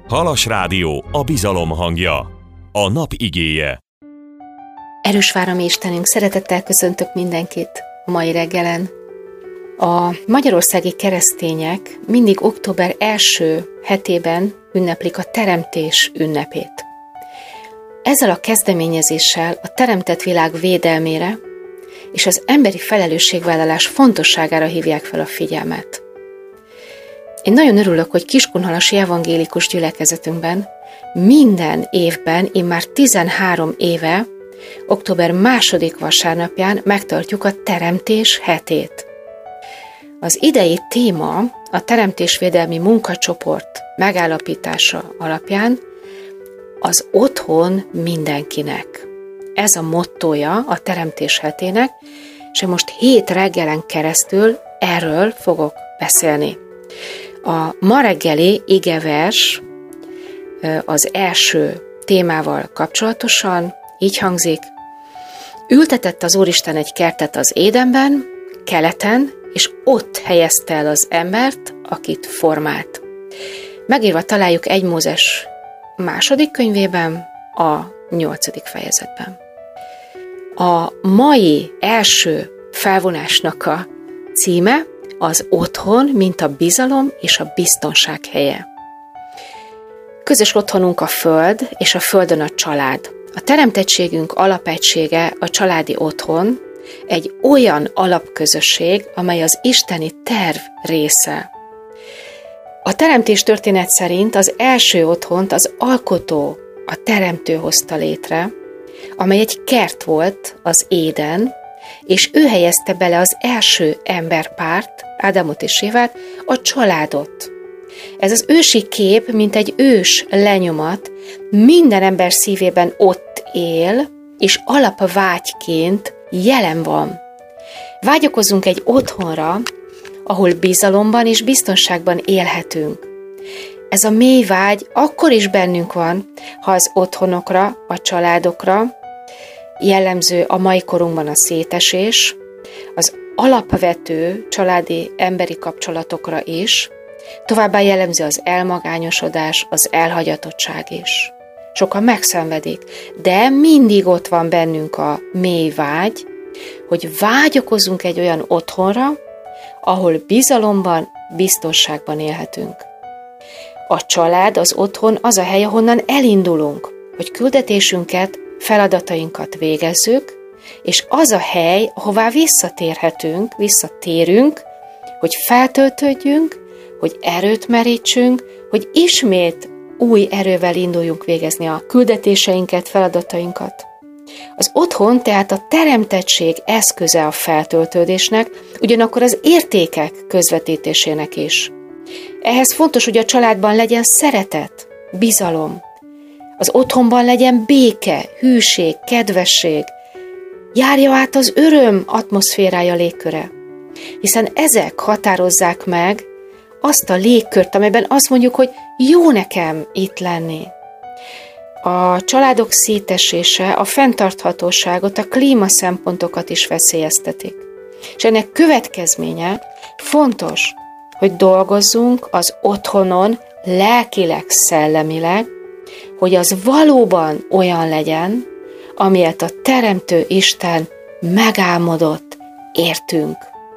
Halas Rádió, a bizalom hangja. A nap igéje. Erős Várami Istenünk, szeretettel köszöntök mindenkit a mai reggelen. A magyarországi keresztények mindig október első hetében ünneplik a teremtés ünnepét. Ezzel a kezdeményezéssel a teremtett világ védelmére és az emberi felelősségvállalás fontosságára hívják fel a figyelmet. Én nagyon örülök, hogy Kiskunhalasi evangélikus gyülekezetünkben minden évben, immár 13 éve, október 2. vasárnapján megtartjuk a Teremtés hetét. Az idei téma a teremtésvédelmi munkacsoport megállapítása alapján az otthon mindenkinek. Ez a mottója a Teremtés hetének, és most 7 reggelen keresztül erről fogok beszélni. A ma reggeli igevers az első témával kapcsolatosan így hangzik: ültetett az Úristen egy kertet az Édenben, keleten, és ott helyezte el az embert, akit formált. Megírva találjuk 1 Mózes 2. könyvében, a 8. fejezetben. A mai első felvonásnak a címe az otthon, mint a bizalom és a biztonság helye. Közös otthonunk a Föld, és a Földön a család. A teremtettségünk alapegysége, a családi otthon, egy olyan alapközösség, amely az isteni terv része. A teremtés történet szerint az első otthont az alkotó, a teremtő hozta létre, amely egy kert volt, az Éden, és ő helyezte bele az első emberpárt, Ádámot és Évát, a családot. Ez az ősi kép, mint egy ős lenyomat, minden ember szívében ott él, és alapvágyként jelen van. Vágyakozunk egy otthonra, ahol bizalomban és biztonságban élhetünk. Ez a mély vágy akkor is bennünk van, ha az otthonokra, a családokra, jellemző a mai korunkban a szétesés, az alapvető családi emberi kapcsolatokra is, továbbá jellemző az elmagányosodás, az elhagyatottság is. Sokan megszenvedik, de mindig ott van bennünk a mély vágy, hogy vágyakozunk egy olyan otthonra, ahol bizalomban, biztonságban élhetünk. A család, az otthon az a hely, ahonnan elindulunk, hogy küldetésünket, feladatainkat végezzük, és az a hely, ahová visszatérünk, hogy feltöltődjünk, hogy erőt merítsünk, hogy ismét új erővel induljunk végezni a küldetéseinket, feladatainkat. Az otthon tehát a teremtettség eszköze a feltöltődésnek, ugyanakkor az értékek közvetítésének is. Ehhez fontos, hogy a családban legyen szeretet, bizalom, az otthonban legyen béke, hűség, kedvesség, járja át az öröm atmoszférája, légköre. Hiszen ezek határozzák meg azt a légkört, amelyben azt mondjuk, hogy jó nekem itt lenni. A családok szétesése a fenntarthatóságot, a klímaszempontokat is veszélyeztetik. És ennek következménye fontos, hogy dolgozzunk az otthonon lelkileg, szellemileg, hogy az valóban olyan legyen, amilyet a Teremtő Isten megálmodott, értünk.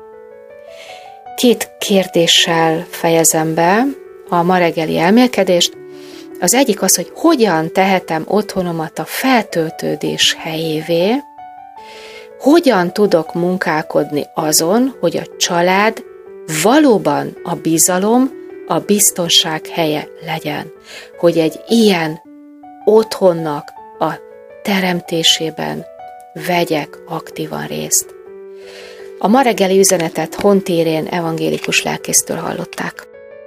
2 kérdéssel fejezem be a ma reggeli elmélkedést. Az egyik az, hogy hogyan tehetem otthonomat a feltöltődés helyévé, hogyan tudok munkálkodni azon, hogy a család valóban a bizalom, a biztonság helye legyen, hogy egy ilyen otthonnak a teremtésében vegyek aktívan részt. A ma reggeli üzenetet Hontérén evangélikus lelkésztől hallották.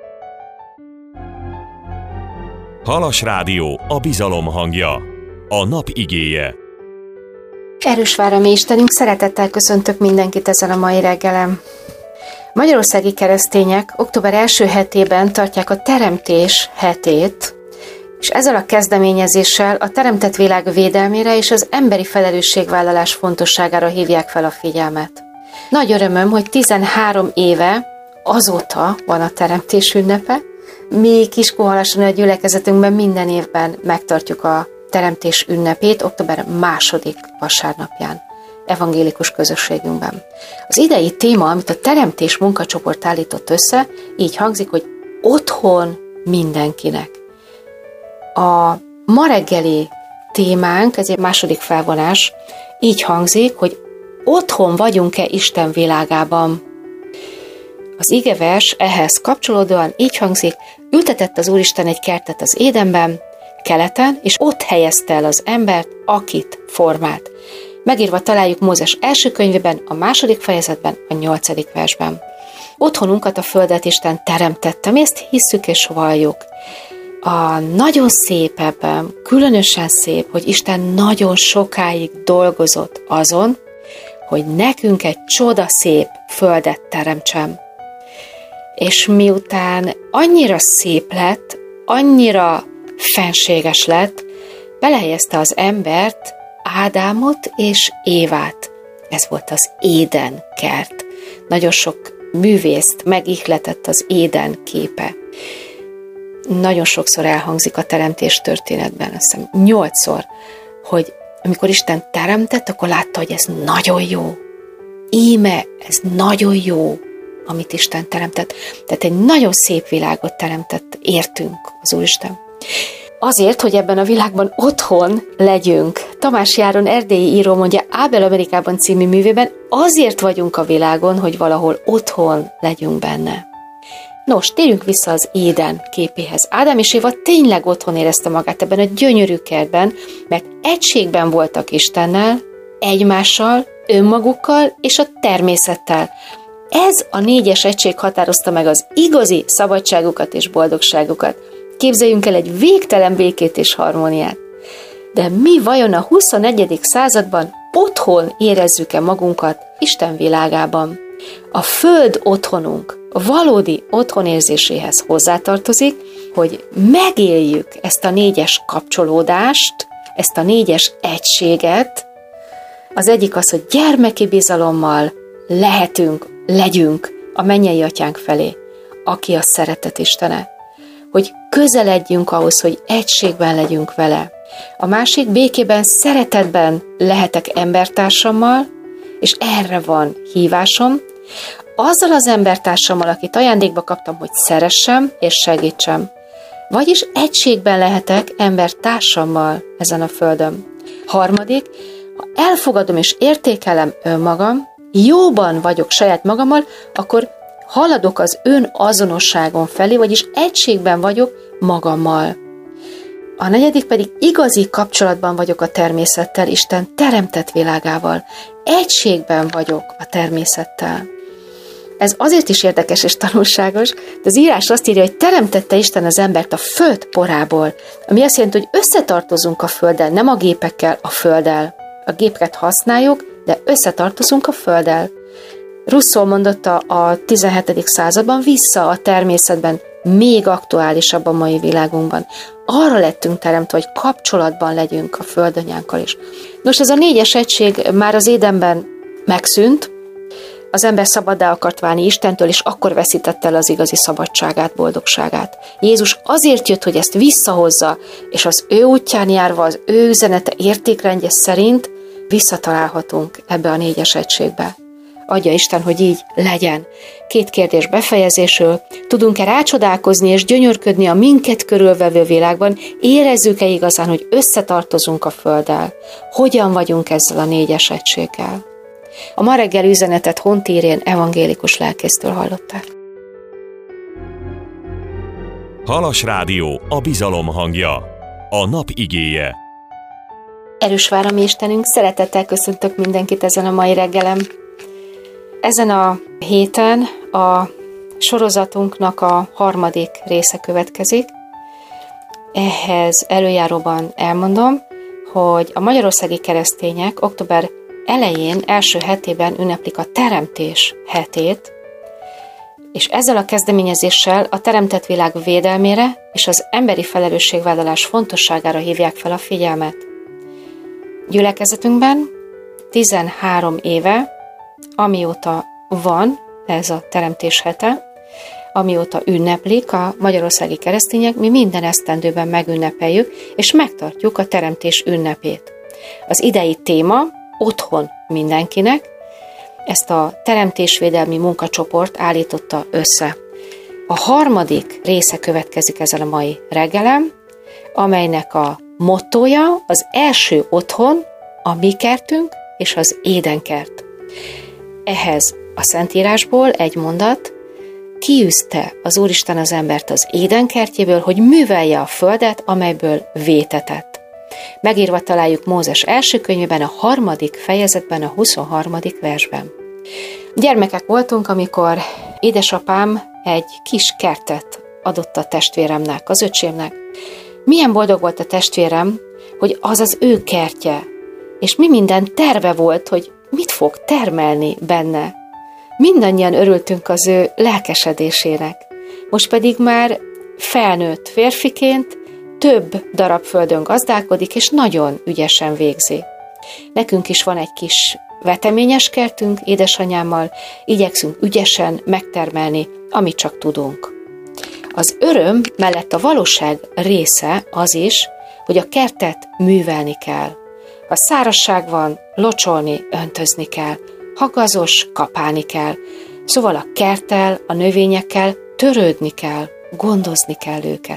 Halas Rádió, a bizalom hangja. A nap igéje. Erős Várami Istenünk, szeretettel köszöntök mindenkit ezen a mai reggelen. Magyarországi keresztények október első hetében tartják a Teremtés hetét, és ezzel a kezdeményezéssel a teremtett világ védelmére és az emberi felelősségvállalás fontosságára hívják fel a figyelmet. Nagy örömöm, hogy 13 éve azóta van a teremtés ünnepe, Mi Kiskóhalasson a gyülekezetünkben minden évben megtartjuk a teremtés ünnepét október 2. vasárnapján, evangélikus közösségünkben. Az idei téma, amit a teremtés munkacsoport állított össze, így hangzik, hogy otthon mindenkinek. A ma reggeli témánk, ez egy második felvonás, így hangzik, hogy otthon vagyunk-e Isten világában? Az igevers ehhez kapcsolódóan így hangzik, ültetett az Úristen egy kertet az Édenben, keleten, és ott helyezte el az embert, akit formált. Megírva találjuk Mózes első könyvében, a 2. fejezetben, a 8. versben. Otthonunkat, a földet Isten teremtette, mi ezt hisszük és valljuk. A nagyon szép ebben, különösen szép, hogy Isten nagyon sokáig dolgozott azon, hogy nekünk egy csodaszép földet teremtsen. És miután annyira szép lett, annyira fenséges lett, belehelyezte az embert, Ádámot és Évát. Ez volt az Éden kert. Nagyon sok művészt megihletett az Éden képe. Nagyon sokszor elhangzik a teremtés történetben, azt hiszem 8-szor, hogy amikor Isten teremtett, akkor látta, hogy ez nagyon jó. Íme, ez nagyon jó, amit Isten teremtett. Tehát egy nagyon szép világot teremtett, értünk az Úristen. Azért, hogy ebben a világban otthon legyünk. Tamás Járon erdélyi író mondja Ábel Amerikában című művében, azért vagyunk a világon, hogy valahol otthon legyünk benne. Nos, térjünk vissza az Éden képéhez. Ádám és Éva tényleg otthon érezte magát ebben a gyönyörű kertben, mert egységben voltak Istennel, egymással, önmagukkal és a természettel. Ez a 4-es egység határozta meg az igazi szabadságukat és boldogságukat. Képzeljünk el egy végtelen békét és harmóniát. De mi vajon a 21. században otthon érezzük-e magunkat Isten világában? A föld otthonunk, a valódi otthonérzéséhez hozzátartozik, hogy megéljük ezt a 4-es kapcsolódást, ezt a 4-es egységet. Az egyik az, hogy gyermeki bizalommal legyünk a mennyei atyánk felé, aki a szeretet Istene. Hogy közeledjünk ahhoz, hogy egységben legyünk vele. A másik, békében, szeretetben lehetek embertársammal, és erre van hívásom, azzal az embertársammal, akit ajándékba kaptam, hogy szeressem és segítsem. Vagyis egységben lehetek embertársammal ezen a földön. Harmadik, ha elfogadom és értékelem önmagam, jóban vagyok saját magammal, akkor haladok az önazonosságon felé, vagyis egységben vagyok magammal. A negyedik pedig igazi kapcsolatban vagyok a természettel, Isten teremtett világával. Egységben vagyok a természettel. Ez azért is érdekes és tanulságos, de az írás azt írja, hogy teremtette Isten az embert a föld porából, ami azt jelenti, hogy összetartozunk a földdel, nem a gépekkel, a földdel. A gépeket használjuk, de összetartozunk a földdel. Rousseau mondotta a 17. században, vissza a természetben, még aktuálisabb a mai világunkban. Arra lettünk teremtve, hogy kapcsolatban legyünk a földanyánkkal is. Nos, ez a 4-es egység már az Édenben megszűnt, az ember szabaddá akart válni Istentől, és akkor veszítette el az igazi szabadságát, boldogságát. Jézus azért jött, hogy ezt visszahozza, és az ő útján járva, az ő üzenete értékrendje szerint visszatalálhatunk ebbe a 4-es egységbe. Adja Isten, hogy így legyen. 2 kérdés befejezésül. Tudunk-e rácsodálkozni és gyönyörködni a minket körülvevő világban? Érezzük-e igazán, hogy összetartozunk a Földdel? Hogyan vagyunk ezzel a 4-es egységgel? A ma reggel üzenetet Hontírén evangélikus lelkésztől hallották. Halas Rádió, a bizalom hangja. A nap igéje. Erős vár a mi Istenünk, szeretettel köszöntök mindenkit ezen a mai reggelen. Ezen a héten a sorozatunknak a 3. része következik. Ehhez előjáróban elmondom, hogy a magyarországi keresztények október elején, első hetében ünneplik a Teremtés hetét, és ezzel a kezdeményezéssel a teremtett világ védelmére és az emberi felelősségvállalás fontosságára hívják fel a figyelmet. Gyülekezetünkben 13 éve, amióta van ez a Teremtés hete, amióta ünneplik a magyarországi keresztények, mi minden esztendőben megünnepeljük, és megtartjuk a teremtés ünnepét. Az idei téma otthon mindenkinek, ezt a teremtésvédelmi munkacsoport állította össze. A harmadik része következik ezen a mai reggelen, amelynek a mottója az első otthon, a mi kertünk és az édenkert. Ehhez a Szentírásból egy mondat: kiűzte az Úristen az embert az édenkertjéből, hogy művelje a földet, amelyből vétetett. Megírva találjuk Mózes első könyvében, a 3. fejezetben, a 23. versben. Gyermekek voltunk, amikor édesapám egy kis kertet adott a testvéremnek, az öcsémnek. Milyen boldog volt a testvérem, hogy az az ő kertje, és mi minden terve volt, hogy mit fog termelni benne. Mindannyian örültünk az ő lelkesedésének. Most pedig már felnőtt férfiként több darab földön gazdálkodik, és nagyon ügyesen végzi. Nekünk is van egy kis veteményes kertünk, édesanyámmal igyekszünk ügyesen megtermelni, amit csak tudunk. Az öröm mellett a valóság része az is, hogy a kertet művelni kell. Ha szárazság van, locsolni, öntözni kell. Ha gazos, kapálni kell. Szóval a kerttel, a növényekkel törődni kell, gondozni kell őket.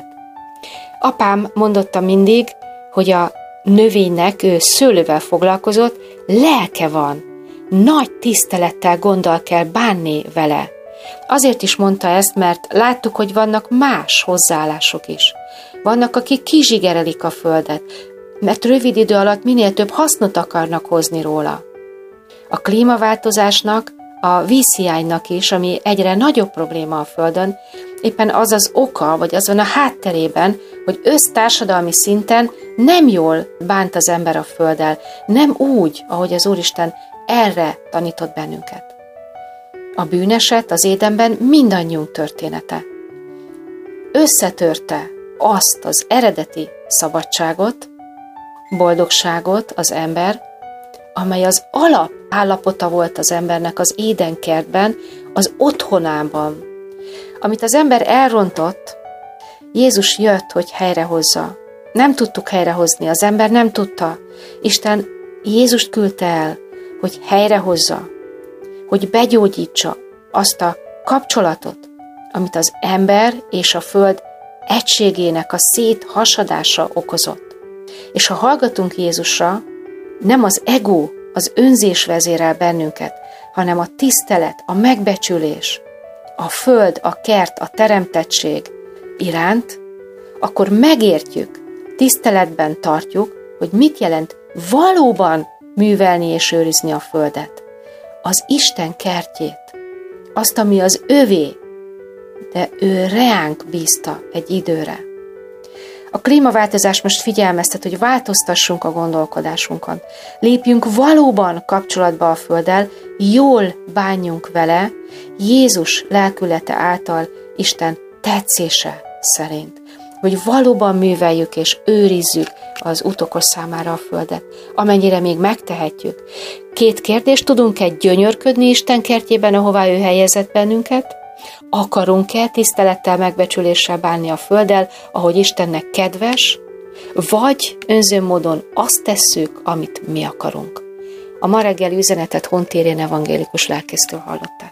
Apám mondotta mindig, hogy a növénynek, ő szőlővel foglalkozott, lelke van. Nagy tisztelettel, gonddal kell bánni vele. Azért is mondta ezt, mert láttuk, hogy vannak más hozzáállások is. Vannak, akik kizsigerelik a földet, mert rövid idő alatt minél több hasznot akarnak hozni róla. A klímaváltozásnak, a vízhiánynak is, ami egyre nagyobb probléma a Földön, éppen az az oka, vagy az van a hátterében, hogy össztársadalmi szinten nem jól bánt az ember a Földdel, nem úgy, ahogy az Úristen erre tanított bennünket. A bűneset az Édenben mindannyiunk története. Összetörte azt az eredeti szabadságot, boldogságot az ember, amely az alapállapota volt az embernek az édenkertben, az otthonában. Amit az ember elrontott, Jézus jött, hogy helyrehozza. Nem tudtuk helyrehozni, az ember nem tudta. Isten Jézust küldte el, hogy helyrehozza, hogy begyógyítsa azt a kapcsolatot, amit az ember és a föld egységének a széthasadása okozott. És ha hallgatunk Jézusra, nem az ego, az önzés vezérel bennünket, hanem a tisztelet, a megbecsülés, a föld, a kert, a teremtettség iránt, akkor megértjük, tiszteletben tartjuk, hogy mit jelent valóban művelni és őrizni a földet. Az Isten kertjét, azt, ami az övé, de ő reánk bízta egy időre. A klímaváltozás most figyelmeztet, hogy változtassunk a gondolkodásunkon. Lépjünk valóban kapcsolatba a Földdel, jól bánjunk vele, Jézus lelkülete által Isten tetszése szerint. Hogy valóban műveljük és őrizzük az utokos számára a Földet, amennyire még megtehetjük. 2 kérdés, tudunk-e gyönyörködni Isten kertjében, ahová ő helyezett bennünket? Akarunk-e tisztelettel, megbecsüléssel bánni a Földdel, ahogy Istennek kedves, vagy önző módon azt tesszük, amit mi akarunk? A ma reggeli üzenetet Hontérén evangélikus lelkésztől hallották.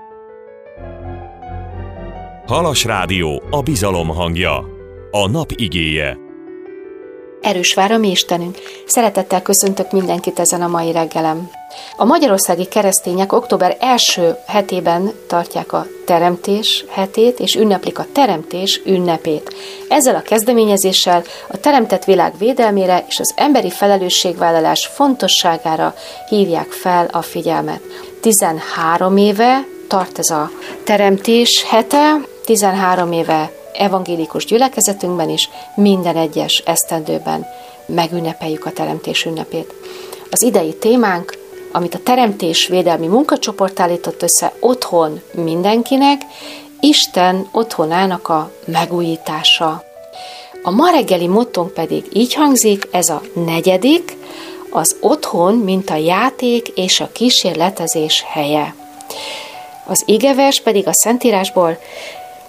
Halas Rádió, a bizalom hangja, a nap igéje. Erős vár a mi Istenünk! Szeretettel köszöntök mindenkit ezen a mai reggelen. A magyarországi keresztények október első hetében tartják a teremtés hetét, és ünneplik a teremtés ünnepét. Ezzel a kezdeményezéssel a teremtett világ védelmére és az emberi felelősségvállalás fontosságára hívják fel a figyelmet. 13 éve tart ez a teremtés hete, 13 éve evangélikus gyülekezetünkben is minden egyes esztendőben megünnepeljük a teremtés ünnepét. Az idei témánk, amit a teremtés védelmi munkacsoport állított össze, otthon mindenkinek, Isten otthonának a megújítása. A ma reggeli mottónk pedig így hangzik, ez a 4., az otthon, mint a játék és a kísérletezés helye. Az igevers pedig a Szentírásból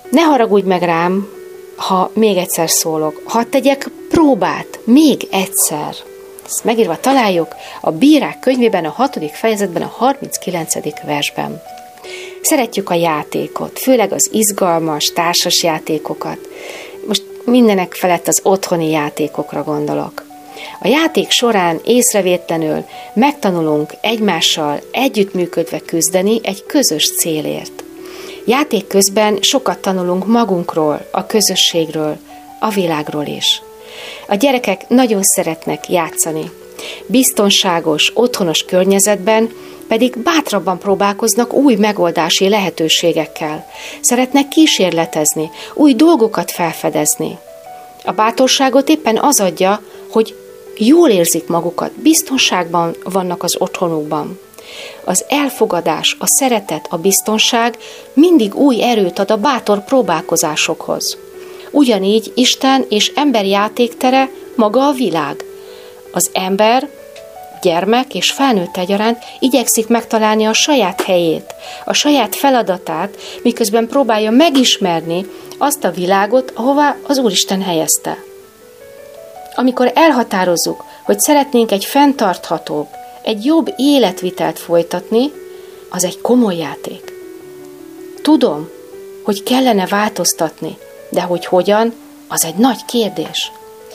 Ne haragudj meg rám, ha még egyszer szólok. Hadd tegyek próbát, még egyszer. Ezt megírva találjuk a Bírák könyvében, a 6. fejezetben, a 39. versben. Szeretjük a játékot, főleg az izgalmas, társas játékokat. Most mindenek felett az otthoni játékokra gondolok. A játék során észrevétlenül megtanulunk egymással együttműködve küzdeni egy közös célért. Játék közben sokat tanulunk magunkról, a közösségről, a világról is. A gyerekek nagyon szeretnek játszani. Biztonságos, otthonos környezetben pedig bátrabban próbálkoznak új megoldási lehetőségekkel. Szeretnek kísérletezni, új dolgokat felfedezni. A bátorságot éppen az adja, hogy jól érzik magukat, biztonságban vannak az otthonukban. Az elfogadás, a szeretet, a biztonság mindig új erőt ad a bátor próbálkozásokhoz. Ugyanígy Isten és ember játéktere maga a világ. Az ember, gyermek és felnőtt egyaránt igyekszik megtalálni a saját helyét, a saját feladatát, miközben próbálja megismerni azt a világot, ahová az Úristen helyezte. Amikor elhatározzuk, hogy szeretnénk egy fenntarthatóbb, egy jobb életvitelt folytatni, az egy komoly játék. Tudom, hogy kellene változtatni, de hogy hogyan, az egy nagy kérdés.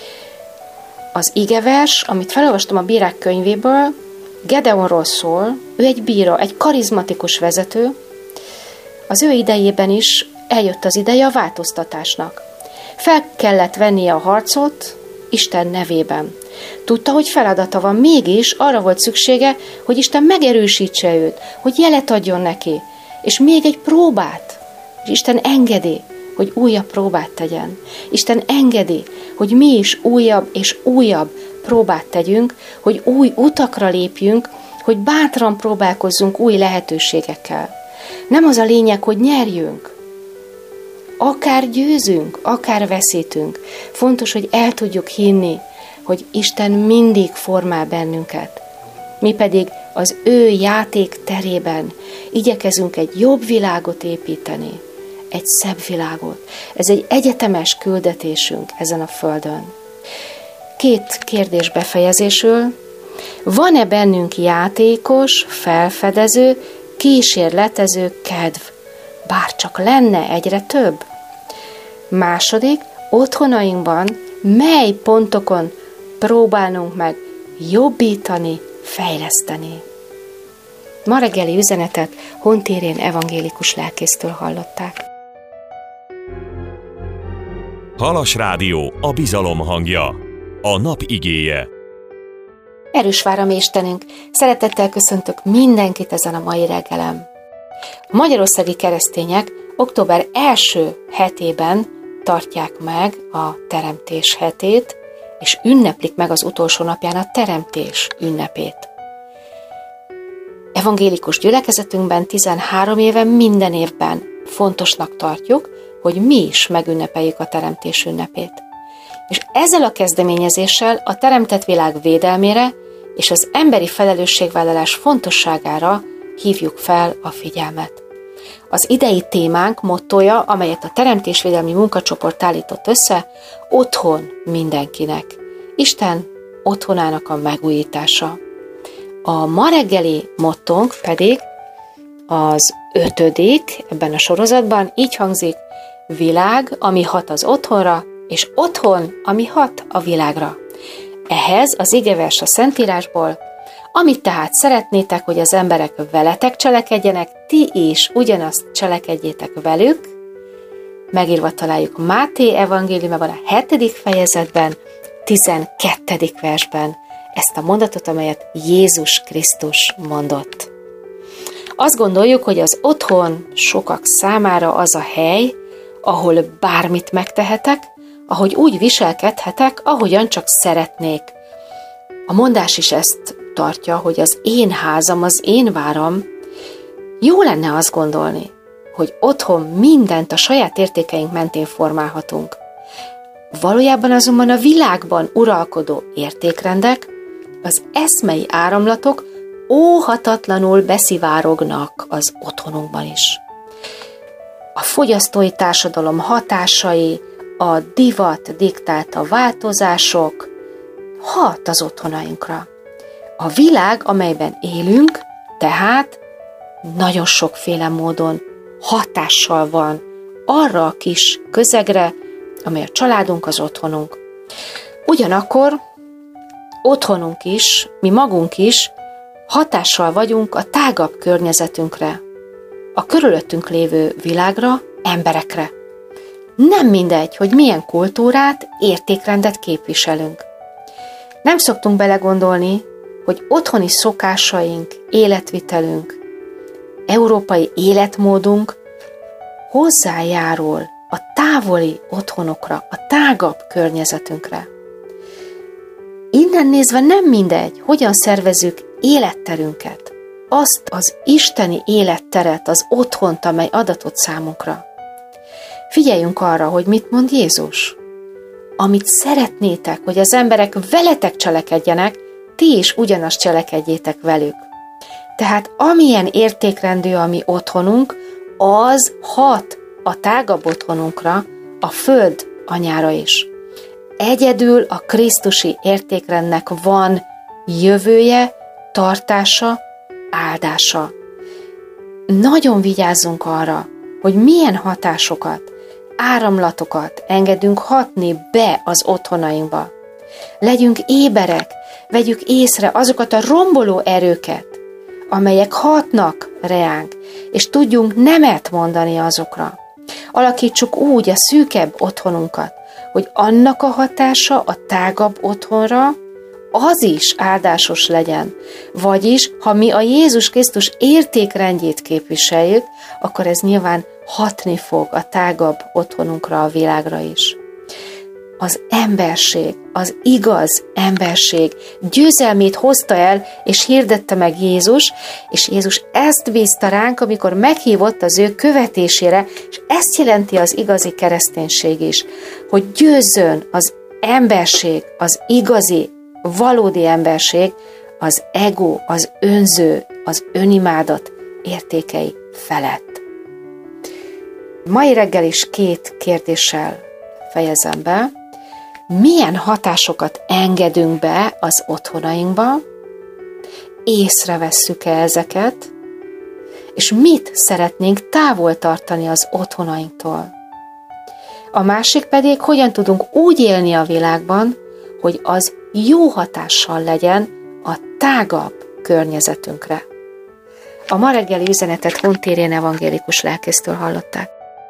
Az igevers, amit felolvastam a Bírák könyvéből, Gedeonról szól, ő egy bíró, egy karizmatikus vezető. Az ő idejében is eljött az ideje a változtatásnak. Fel kellett vennie a harcot Isten nevében. Tudta, hogy feladata van, mégis arra volt szüksége, hogy Isten megerősítse őt, hogy jelet adjon neki, és még egy próbát. És Isten engedi, hogy újabb próbát tegyen. Isten engedi, hogy mi is újabb és újabb próbát tegyünk, hogy új utakra lépjünk, hogy bátran próbálkozzunk új lehetőségekkel. Nem az a lényeg, hogy nyerjünk. Akár győzünk, akár veszítünk. Fontos, hogy el tudjuk hinni, hogy Isten mindig formál bennünket. Mi pedig az ő játék terében igyekezünk egy jobb világot építeni, egy szebb világot. Ez egy egyetemes küldetésünk ezen a földön. 2 kérdés befejezésül. Van-e bennünk játékos, felfedező, kísérletező kedv? Bár csak lenne egyre több. 2. Otthonainkban mely pontokon próbálnunk meg jobbítani, fejleszteni? Ma reggeli üzenetet Hont Irén evangélikus lelkésztől hallották. Halas Rádió, a bizalom hangja. A nap igéje. Erős vár mi Istenünk, szeretettel köszöntök mindenkit ezen a mai reggelen. A magyarországi keresztények október első hetében tartják meg a teremtés hetét, és ünneplik meg az utolsó napján a teremtés ünnepét. Evangélikus gyülekezetünkben 13 éve minden évben fontosnak tartjuk, hogy mi is megünnepeljük a teremtés ünnepét. És ezzel a kezdeményezéssel a teremtett világ védelmére és az emberi felelősségvállalás fontosságára hívjuk fel a figyelmet. Az idei témánk mottója, amelyet a Teremtésvédelmi Munkacsoport állított össze, otthon mindenkinek. Isten otthonának a megújítása. A ma reggeli mottónk pedig az 5. ebben a sorozatban így hangzik: világ, ami hat az otthonra, és otthon, ami hat a világra. Ehhez az igevers a Szentírásból: amit tehát szeretnétek, hogy az emberek veletek cselekedjenek, ti is ugyanazt cselekedjétek velük. Megírva találjuk Máté evangéliumában a 7. fejezetben, 12. versben ezt a mondatot, amelyet Jézus Krisztus mondott. Azt gondoljuk, hogy az otthon sokak számára az a hely, ahol bármit megtehetek, ahogy úgy viselkedhetek, ahogyan csak szeretnék. A mondás is ezt tartja, hogy az én házam, az én váram. Jó lenne azt gondolni, hogy otthon mindent a saját értékeink mentén formálhatunk. Valójában azonban a világban uralkodó értékrendek, az eszmei áramlatok óhatatlanul beszivárognak az otthonunkban is. a fogyasztói társadalom hatásai, a divat diktálta változások hat az otthonainkra. A világ, amelyben élünk, tehát nagyon sokféle módon hatással van arra a kis közegre, amely a családunk, az otthonunk. Ugyanakkor otthonunk is, mi magunk is hatással vagyunk a tágabb környezetünkre, a körülöttünk lévő világra, emberekre. Nem mindegy, hogy milyen kultúrát, értékrendet képviselünk. Nem szoktunk belegondolni, hogy otthoni szokásaink, életvitelünk, európai életmódunk hozzájárul a távoli otthonokra, a tágabb környezetünkre. Innen nézve nem mindegy, hogyan szervezzük életterünket, azt az isteni életteret, az otthont, amely adatott számunkra. Figyeljünk arra, hogy mit mond Jézus. Amit szeretnétek, hogy az emberek veletek cselekedjenek, ti is ugyanazt cselekedjétek velük. Tehát amilyen értékrendű a mi otthonunk, az hat a tágabb otthonunkra, a föld anyára is. Egyedül a krisztusi értékrendnek van jövője, tartása, áldása. Nagyon vigyázzunk arra, hogy milyen hatásokat, áramlatokat engedünk hatni be az otthonainkba. Legyünk éberek, vegyük észre azokat a romboló erőket, amelyek hatnak reánk, és tudjunk nemet mondani azokra. Alakítsuk úgy a szűkebb otthonunkat, hogy annak a hatása a tágabb otthonra az is áldásos legyen. Vagyis, ha mi a Jézus Krisztus értékrendjét képviseljük, akkor ez nyilván hatni fog a tágabb otthonunkra, a világra is. Az emberség, az igaz emberség győzelmét hozta el, és hirdette meg Jézus, és Jézus ezt bízta ránk, amikor meghívott az ő követésére, és ezt jelenti az igazi kereszténység is, hogy győzzön az emberség, az igazi, valódi emberség, az ego, az önző, az önimádat értékei felett. Mai reggel is 2 kérdéssel fejezem be. Milyen hatásokat engedünk be az otthonainkba? Észrevesszük-e ezeket? És mit szeretnénk távol tartani az otthonainktól? A másik pedig, hogyan tudunk úgy élni a világban, hogy az jó hatással legyen a tágabb környezetünkre. A ma reggeli üzenetet Hont Irén evangélikus lelkésztől hallották.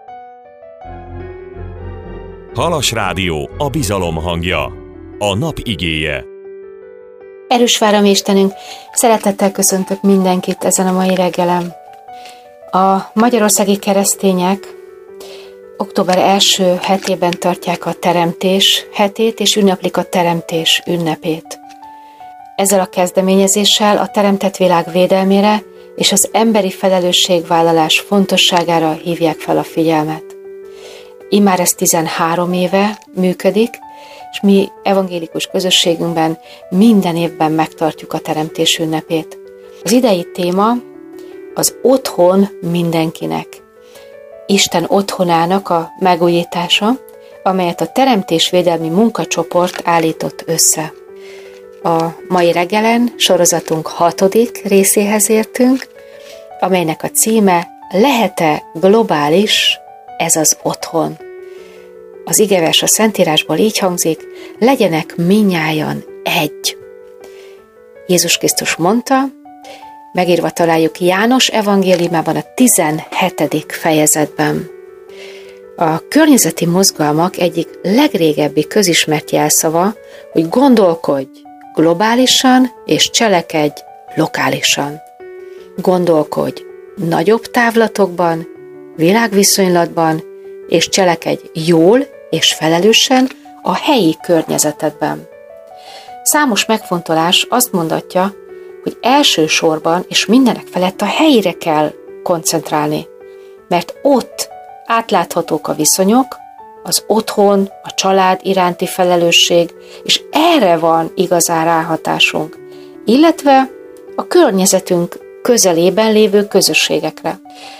Halas Rádió, a bizalom hangja. A nap igéje. Erős Várami Istenünk, szeretettel köszöntök mindenkit ezen a mai reggelen. A magyarországi keresztények október első hetében tartják a teremtés hetét, és ünneplik a teremtés ünnepét. Ezzel a kezdeményezéssel a teremtett világ védelmére és az emberi felelősségvállalás fontosságára hívják fel a figyelmet. Immár ez 13 éve működik, és mi evangélikus közösségünkben minden évben megtartjuk a teremtés ünnepét. Az idei téma az otthon mindenkinek. Isten otthonának a megújítása, amelyet a teremtésvédelmi munkacsoport állított össze. A mai reggelen sorozatunk 6. részéhez értünk, amelynek a címe Lehet-e globális ez az otthon? Az igevers a Szentírásból így hangzik, legyenek mindnyájan egy. Jézus Krisztus mondta, megírva találjuk János evangéliumában a 17. fejezetben. A környezeti mozgalmak egyik legrégebbi közismert jelszava, hogy gondolkodj globálisan és cselekedj lokálisan. Gondolkodj nagyobb távlatokban, világviszonylatban, és cselekedj jól és felelősen a helyi környezetedben. Számos megfontolás azt mondatja, hogy elsősorban és mindenek felett a helyre kell koncentrálni, mert ott átláthatók a viszonyok, az otthon, a család iránti felelősség, és erre van igazán ráhatásunk, illetve a környezetünk közelében lévő közösségekre.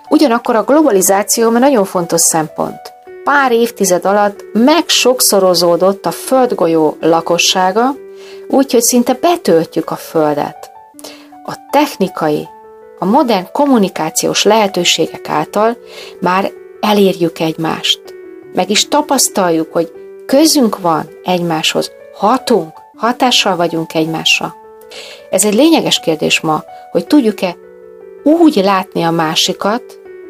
Ugyanakkor a globalizáció nagyon fontos szempont. Pár évtized alatt megsokszorozódott a földgolyó lakossága, úgyhogy szinte betöltjük a Földet. A technikai, a modern kommunikációs lehetőségek által már elérjük egymást. Meg is tapasztaljuk, hogy közünk van egymáshoz, hatással vagyunk egymásra. Ez egy lényeges kérdés ma, hogy tudjuk-e úgy látni a másikat,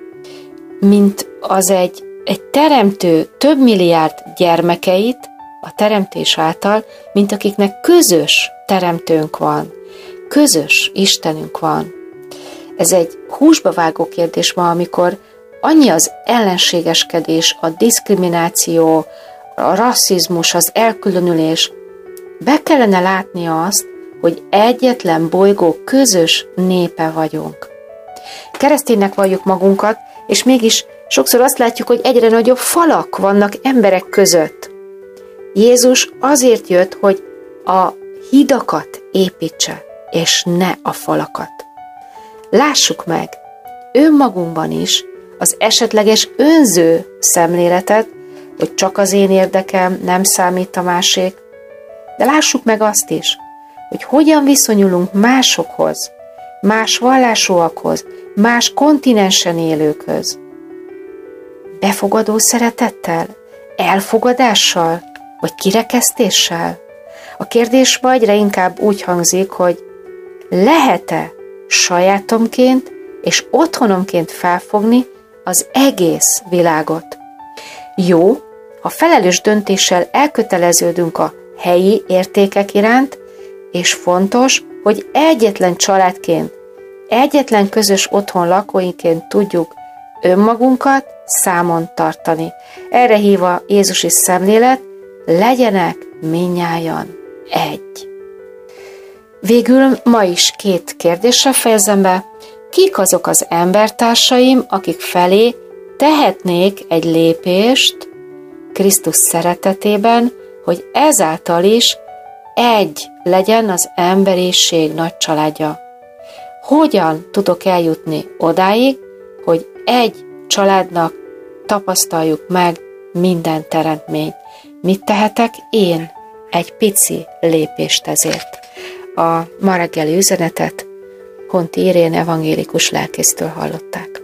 mint az egy teremtő több milliárd gyermekeit a teremtés által, mint akiknek közös teremtőnk van, közös Istenünk van. Ez egy húsba vágó kérdés ma, amikor annyi az ellenségeskedés, a diszkrimináció, a rasszizmus, az elkülönülés. Be kellene látni azt, hogy egyetlen bolygó közös népe vagyunk. Kereszténynek valljuk magunkat, és mégis sokszor azt látjuk, hogy egyre nagyobb falak vannak emberek között. Jézus azért jött, hogy a hidakat építse, és ne a falakat. Lássuk meg önmagunkban is az esetleges önző szemléletet, hogy csak az én érdekem, nem számít a másik, de lássuk meg azt is, hogy hogyan viszonyulunk másokhoz, más vallásúakhoz, más kontinensen élőkhöz. Befogadó szeretettel, elfogadással, vagy kirekesztéssel? A kérdés ma egyre inkább úgy hangzik, hogy lehet-e sajátomként és otthonomként felfogni az egész világot? Jó, ha felelős döntéssel elköteleződünk a helyi értékek iránt, és fontos, hogy egyetlen családként, egyetlen közös otthon lakóinként tudjuk önmagunkat számon tartani. Erre hív a jézusi szemlélet, legyenek mindnyájan egy. Végül ma is 2 kérdéssel fejezem be. Kik azok az embertársaim, akik felé tehetnék egy lépést Krisztus szeretetében, hogy ezáltal is egy legyen az emberiség nagy családja? Hogyan tudok eljutni odáig, hogy egy családnak tapasztaljuk meg minden teremtményt? Mit tehetek én egy pici lépést ezért? A ma reggeli üzenetet Honti Irén evangélikus lelkésztől hallották.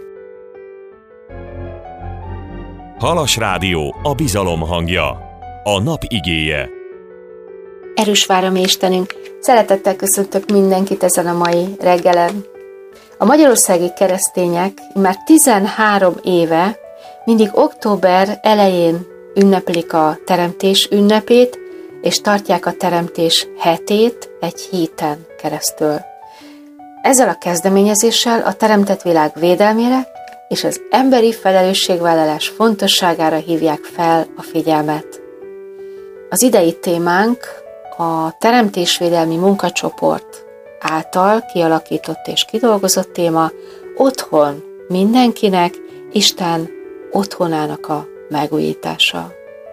Halas Rádió, a bizalom hangja. A nap igéje. Erős vár a mi Istenünk, szeretettel köszöntök mindenkit ezen a mai reggelen. A magyarországi keresztények már 13 éve mindig október elején ünneplik a teremtés ünnepét, és tartják a teremtés hetét egy héten keresztül. Ezzel a kezdeményezéssel a teremtett világ védelmére és az emberi felelősségvállalás fontosságára hívják fel a figyelmet. Az idei témánk a teremtésvédelmi munkacsoport által kialakított és kidolgozott téma otthon mindenkinek, Isten otthonának a megújítása.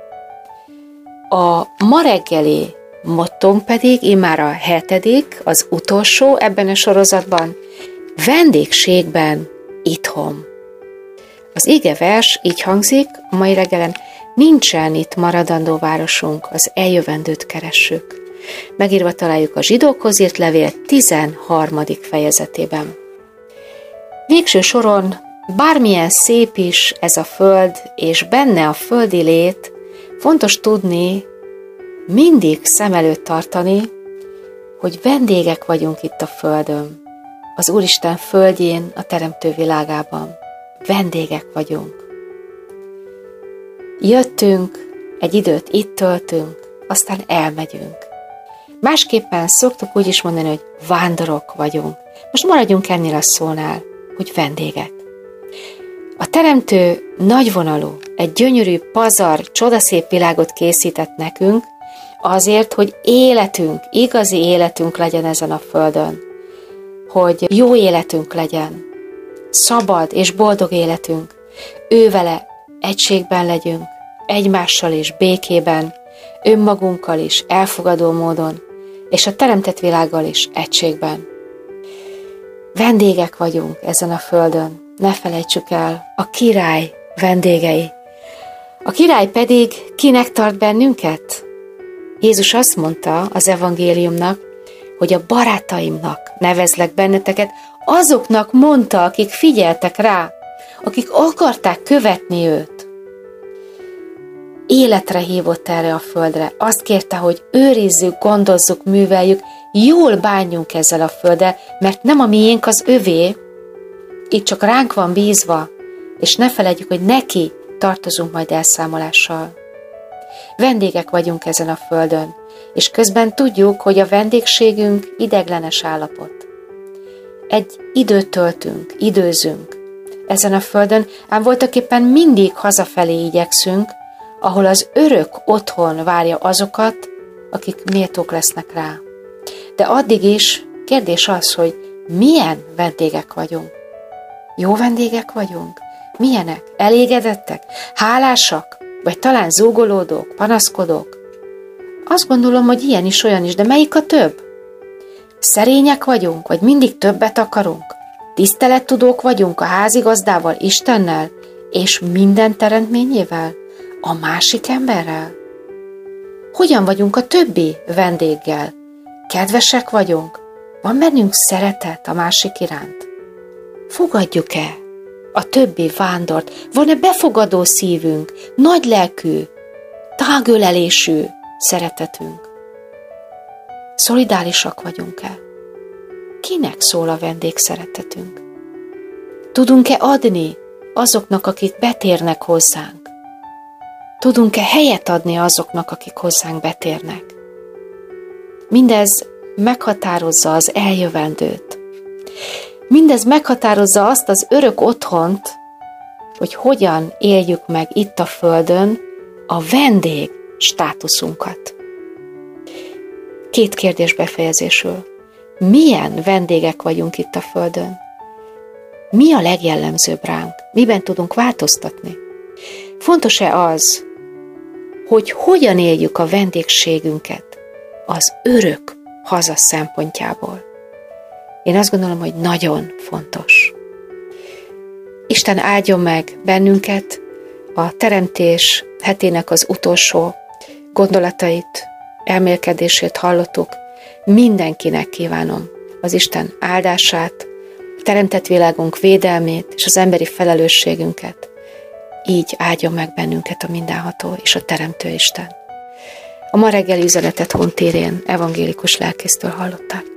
A ma reggeli mottónk pedig immár a 7., az utolsó ebben a sorozatban, vendégségben itthon. Az igevers így hangzik a mai reggelen, nincsen itt maradandó városunk, az eljövendőt keressük. Megírva találjuk a Zsidókhoz írt levél 13. fejezetében. Végső soron bármilyen szép is ez a föld, és benne a földi lét, fontos tudni, mindig szem előtt tartani, hogy vendégek vagyunk itt a földön, az Úristen földjén, a teremtő világában. Vendégek vagyunk. Jöttünk, egy időt itt töltünk, aztán elmegyünk. Másképpen szoktuk úgy is mondani, hogy vándorok vagyunk. Most maradjunk ennél a szónál, hogy vendégek. A teremtő nagyvonalú, egy gyönyörű, pazar, csodaszép világot készített nekünk, azért, hogy életünk, igazi életünk legyen ezen a földön. Hogy jó életünk legyen, szabad és boldog életünk, ővele egységben legyünk, egymással is békében, önmagunkkal is elfogadó módon, és a teremtett világgal is egységben. Vendégek vagyunk ezen a földön, ne felejtsük el, a király vendégei. A király pedig kinek tart bennünket? Jézus azt mondta az evangéliumnak, hogy a barátaimnak nevezlek benneteket, azoknak mondta, akik figyeltek rá, akik akarták követni őt. Életre hívott erre a földre. Azt kérte, hogy őrizzük, gondozzuk, műveljük, jól bánjunk ezzel a földdel, mert nem a miénk, az övé, itt csak ránk van bízva, és ne felejtjük, hogy neki tartozunk majd elszámolással. Vendégek vagyunk ezen a földön, és közben tudjuk, hogy a vendégségünk ideiglenes állapot. Egy időt töltünk, időzünk ezen a földön, ám voltaképpen mindig hazafelé igyekszünk, ahol az örök otthon várja azokat, akik méltók lesznek rá. De addig is kérdés az, hogy milyen vendégek vagyunk. Jó vendégek vagyunk? Milyenek? Elégedettek? Hálásak? Vagy talán zúgolódók, panaszkodók? Azt gondolom, hogy ilyen is, olyan is, de melyik a több? Szerények vagyunk, vagy mindig többet akarunk? Tisztelettudók vagyunk a házigazdával, Istennel, és minden teremtményével? A másik emberrel? Hogyan vagyunk a többi vendéggel? Kedvesek vagyunk? Van bennünk szeretet a másik iránt? Fogadjuk-e a többi vándort? Van-e befogadó szívünk, nagy lelkű, tágölelésű szeretetünk? Szolidárisak vagyunk-e? Kinek szól a vendégszeretetünk? Tudunk-e adni azoknak, akik betérnek hozzánk? Tudunk-e helyet adni azoknak, akik hozzánk betérnek? Mindez meghatározza az eljövendőt. Mindez meghatározza azt az örök otthont, hogy hogyan éljük meg itt a földön a vendég státuszunkat. 2 kérdés befejezésül. Milyen vendégek vagyunk itt a földön? Mi a legjellemzőbb ránk? Miben tudunk változtatni? Fontos-e az, hogy hogyan éljük a vendégségünket az örök haza szempontjából? Én azt gondolom, hogy nagyon fontos. Isten áldjon meg bennünket, a teremtés hetének az utolsó gondolatait, elmélkedését hallottuk. Mindenkinek kívánom az Isten áldását, teremtett világunk védelmét és az emberi felelősségünket. Így áldjon meg bennünket a mindenható és a teremtő Isten. A ma reggeli üzenetet Hontérén evangélikus lelkésztől hallották.